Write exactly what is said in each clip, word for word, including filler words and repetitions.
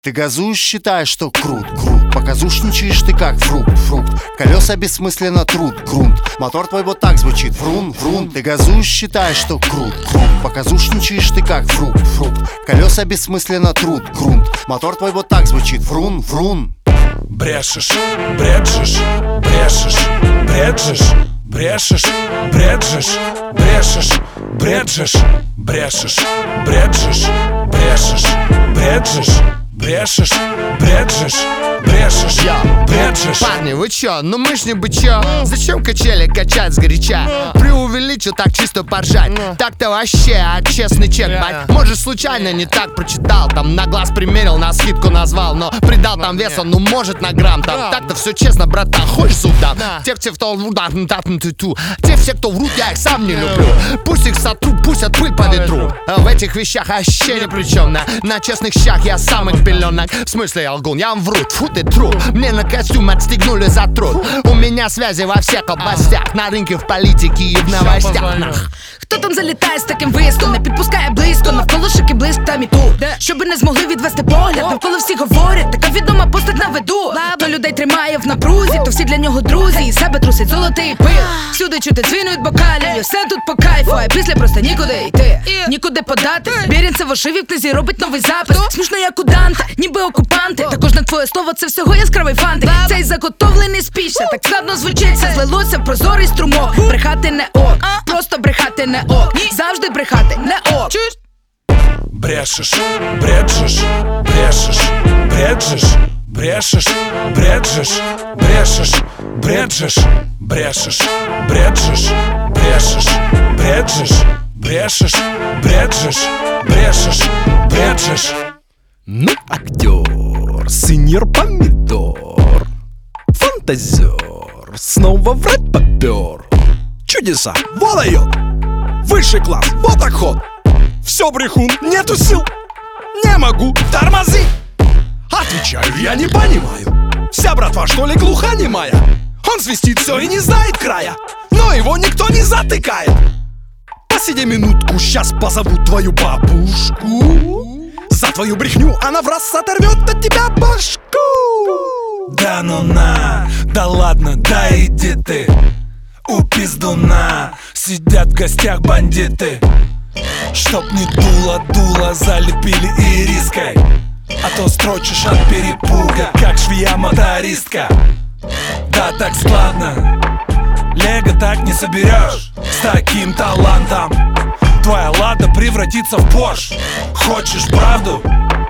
Ты газуешь, считаешь, что крут, крут. Показушничаешь ты как фрукт, фрукт. Колеса бессмысленно труд, грунт. Мотор твой вот так звучит, врун, врун. Ты газуешь, считаешь, что крут, крут. Показушничаешь ты как фрукт, фрукт. Колеса бессмысленно труд, грунт. Мотор твой вот так звучит, врун, врун. Брешешь, бреджешь, брешешь, бреджешь, брешешь, бреджешь, брешешь, бреджешь, брешешь, бреджешь, брешешь, бреджешь, брешешь, бреджешь, брешешь, бреджешь. Парни, вы чё? Ну мы ж не бычё. Зачем качели качать сгоряча? Преувеличил так чисто поржать. Так-то вообще, а честный чек, бать. Может случайно не так прочитал. Там на глаз примерил, на скидку назвал. Но придал там веса, ну может на грамм там. Так-то все честно, братан, хочешь зуб дам? Те все, кто врут, те все, кто врут, я их сам не люблю. Пусть их сотру, пусть от пыль по ветру. В этих вещах вообще ни при чем. На, на честных щах я самый пеленок. В смысле, я лгун, я вам вру, фу ты тру. Мне на костюм отстегнули за труд. У меня связи во всех областях. На рынке, в политике і в новостях. Хто там залітає з таким виском, не підпускає близько, навколо шики блиск та міту. Щоби не змогли відвести погляд, навколо всі говорять, така відома постать на виду. То людей тримає в напрузі, то всі для нього друзі. І себе трусить золотий пил. Всюди чути дзвінують бокалів, і все тут по кайфу, а після просто нікуди йти, нікуди подати. Бірінце в ошиві в книзі робить новий запис. Смішно як у Данте, ніби окупанти. Та кожне твоє слово це всього яскравий фантик. Цей заготовлений спіч, так складно звучить. Все злилося в прозорий струмок. Брехати не ок, просто брехати не ок. Завжди брехати не ок. Брешешь, бреджешь, брешешь, бреджешь, брешешь, бреджешь, брешешь, бреджешь, брешешь, бреджешь, брешешь, бреджешь, брешешь, бреджешь, брешешь, бреджешь. Ну, актер, сеньор помидор, фантазер, снова врать попер. Чудеса, вот дает, высший класс, вот так ход. Все, брехун, нету сил, не могу, тормози. Отвечаю, я не понимаю. Вся братва, что ли, глухонемая? Он свистит все и не знает края, но его никто не затыкает. Посиди минутку, сейчас позову твою бабушку. За твою брехню она в раз оторвет от тебя башку. Да ну на, да ладно, да иди ты. У пиздуна сидят в гостях бандиты. Чтоб не дуло-дуло залепили ириской, а то строчишь от перепуга, как швея-мотористка. Да так складно, лего так не соберешь. С таким талантом твоя лада превратится в Порш. Хочешь правду?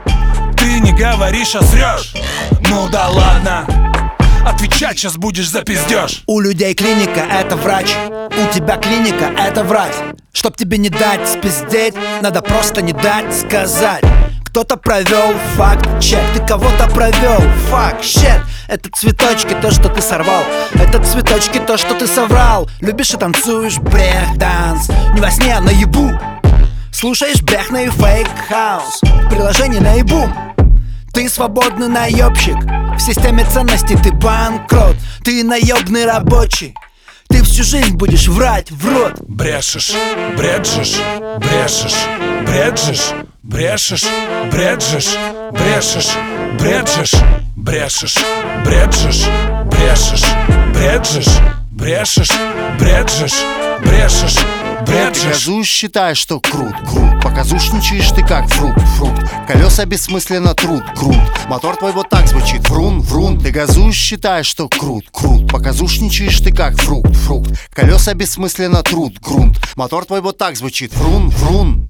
Ты не говоришь, а срешь. Ну да ладно, отвечать сейчас будешь за пиздеж. У людей клиника — это врач, у тебя клиника — это врать. Чтоб тебе не дать спиздеть, надо просто не дать сказать. Кто-то провел факт-чек, ты кого-то провел факт-щет. Это цветочки, то, что ты сорвал. Это цветочки, то, что ты соврал. Любишь и танцуешь брех-данс, не во сне, а наебу. Слушаешь брехна и фейк-хаус, приложение наебу. Ты свободный наебщик, в системе ценностей ты банкрот. Ты наебный рабочий, ты всю жизнь будешь врать в рот. Брешешь, бреджешь, брешешь, бреджешь, брешешь, бреджешь, брешешь, бреджешь, брешешь, бреджешь, брешешь, бреджешь, брешешь, бреджешь, брешешь, Ты бреджешь. газуешь, считаешь, что крут, крут. Показушничаешь ты как фрукт, фрукт. Колеса бессмысленно труд, грунт. Мотор твой вот так звучит, врун, врун. Ты газуешь, считаешь, что крут, крут. Показушничаешь ты как фрукт, фрукт. Колеса бессмысленно труд, грунт. Мотор твой вот так звучит, врун, врун.